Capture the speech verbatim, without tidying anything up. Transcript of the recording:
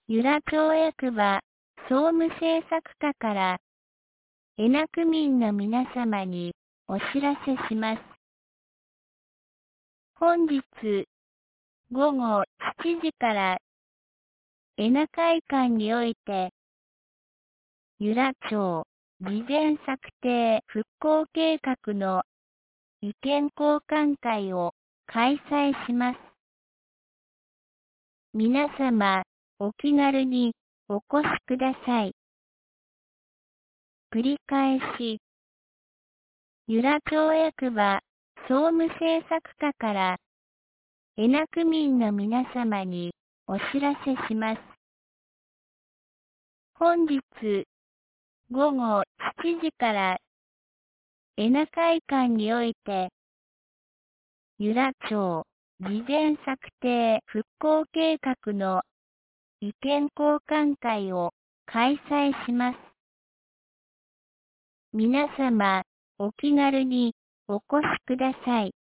由良町役場総務政策課から江名区民の皆様にお知らせします。本日午後しちじから江名会館において由良町事前策定復興計画の意見交換会を開催します。皆様、お気軽にお越しください。繰り返し、由良町役場総務政策課から江名区民の皆様にお知らせします。本日午後しちじから江名会館において由良町事前策定復興計画の意見交換会を開催します。皆様、お気軽にお越しください。